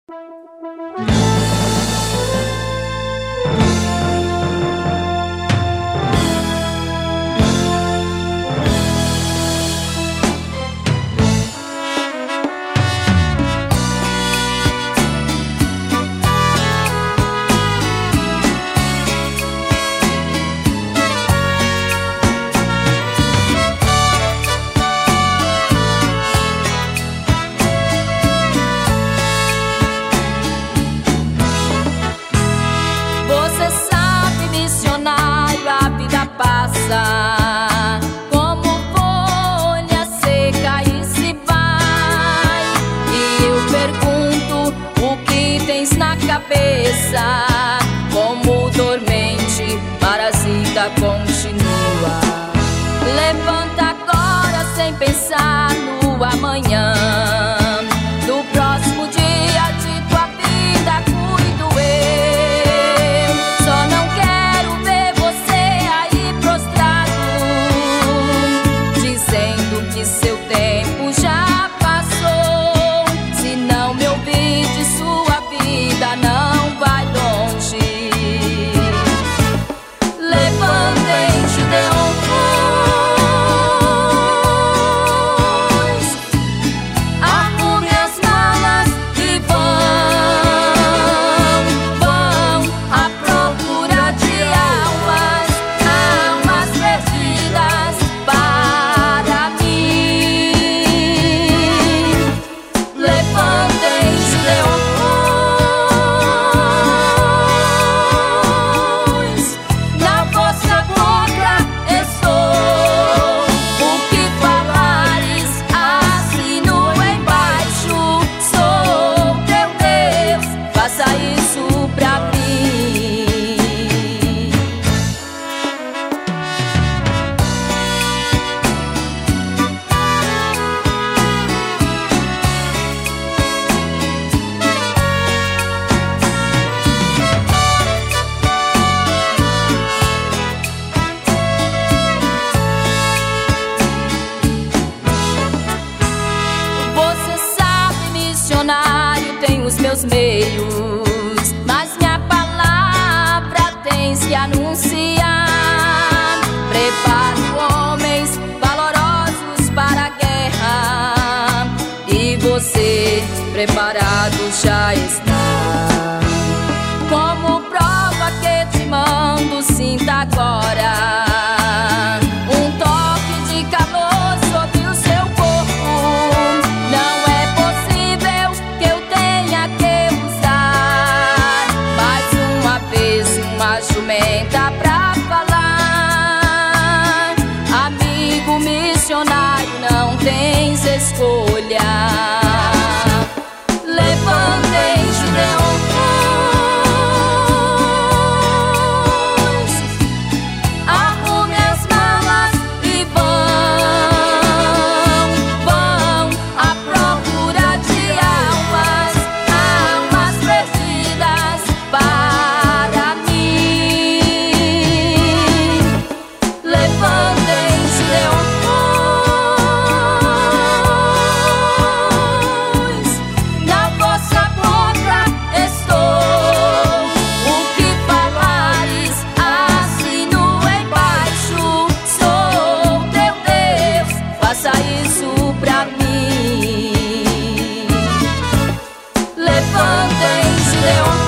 Como dormente, parasita continua. Levanta agora sem pensar no amanhã. Do próximo dia de tua vida cuido eu. Só não quero ver você aí prostrado, dizendo que seu tempo já passou. Se não me ouvir de sua vida, não vai longe. Levantem Gideões, arrume as malas e vão à procura de almas perdidas para mim. Levantem Gideões, na vossa boca estou. O que falares, assino embaixo. Sou teu Deus, faça isso pra mim. Você sabe, missionário, tem os meus meios, mas minha palavra tens que anunciar. Preparo homens valorosos para a guerra, e você preparado já está. Como prova que te mando, sinta agora um toque de calor sobre o seu corpo. Não é possível que eu tenha que usar mais uma vez uma jumenta pra falar. Amigo missionário, não tens escolha. Levantem Gideões, arrume as malas e vão à procura de almas perdidas para mim. Levantem Gideões, na vossa boca estou. O que falares, assino embaixo. Sou teu Deus, faça isso pra mim. Levantem Gideões.